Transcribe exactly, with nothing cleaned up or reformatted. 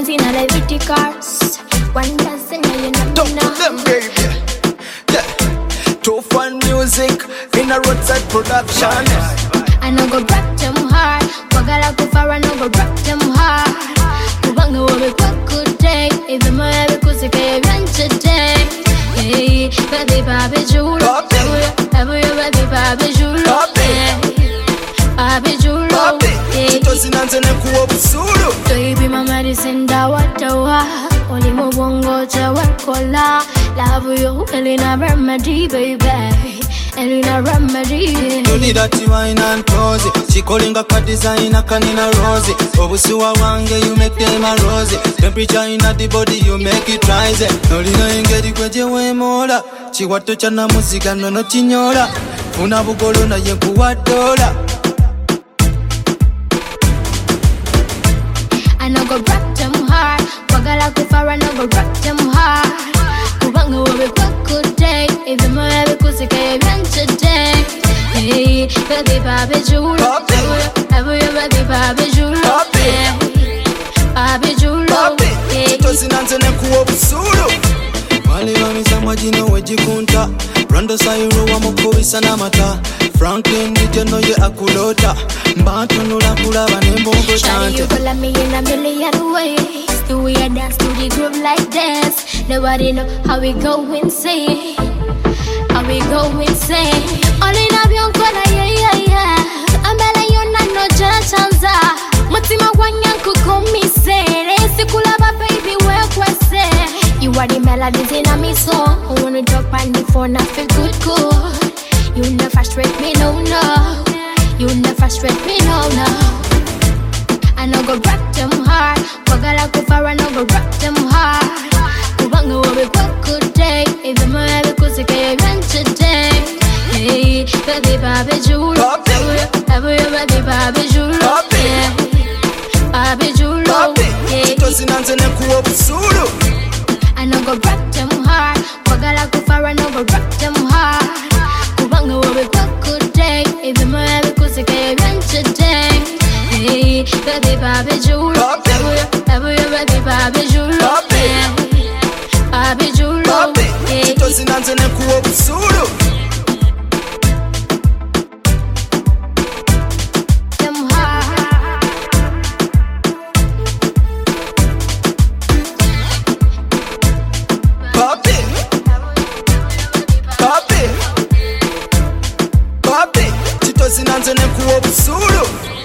Benz in a Levity cars. One dozen, you know. Talk to them, baby. Yeah. Two fun music in a roadside production. I no go break them hard. Wagala kufara no go break them hard. Kubanga wabe kwa kuday. Even my ever kusike run today. Hey, baby, baby, Julo. Baby, baby, baby, Julo. Baby, Julo. Baby, my medicine dawa dawa. Only mo bongo jawa kola. Love you, Elena remedy, baby. Elena remedy. You need that wine and cozy. She calling a car designer, canina rosy. Obusiwa wange, you make them a rosy. Temperature in the body, you make it rise. No lino ingedi kweje we mola. Chiwato chana musika no no chinyola. Una bugolo na yenkuwa dola. I no go break them hard. Wagala kufara no go break them hard. Kubanga wabe kwa kuday. Even my ever kusike run today. Hey, baby, baby, Julo. Baby, baby, baby, Julo. Baby, Julo. Wale wamisa majino wejikunta. Rando sayuro wa mokobisa na mata. Franklin dijeno ye akulota. Mbato nula kulaba nembongo tante. Shawty, you could love me in a million ways. The way I dance to the groove like this. Nobody know how we go insane. How we go insane. All in a young color, yeah, yeah, yeah. I'm better, you're not no chanza. Mutima wanyanku komisere. Sikulaba baby, work was say. You are the melodies in a me song. I wanna drop on the phone, I feel good, good. You never frustrate me, no, no. You never frustrate me, no, no. I no go break them hard. Wagala kufara no go break them hard. Kubanga wabe kwa kuday. Even my ever kusike run today. Hey, baby, baby, Julo. Baby, baby, baby, Julo. Baby, Julo. I no go break them hard. Wagala kufara no go break them hard. Kubanga wabe kwa kuday. Even my ever kusike run today. Hey, baby, baby, Julo. Baby, baby, baby, Julo. Baby, Julo. Them hard. Papi, papi, papi. Chito zinanze ne kuwa busuru.